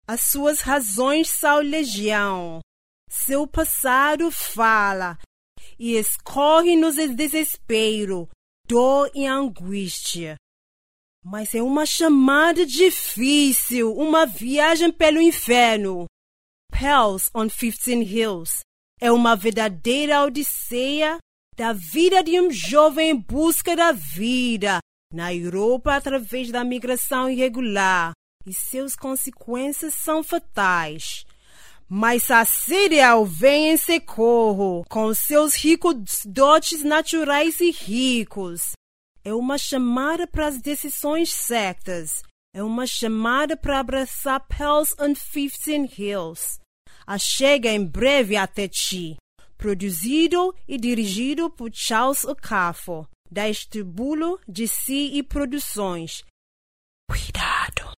As suas razões são legião. Seu passado fala e escorre-nos desespero, dor e angústia. Mas é uma chamada difícil, uma viagem pelo inferno. Pals on 15 Hills é uma verdadeira odisseia da vida de um jovem em busca da vida na Europa através da migração irregular, e suas consequências são fatais. Mas a Síria vem em socorro com seus ricos dotes naturais e ricos. É uma chamada para as decisões certas. É uma chamada para abraçar Pals on 15 Hills. A chega em breve até ti. Produzido e dirigido por Charles Okafor, da Estibulo de Si e Produções. Cuidado!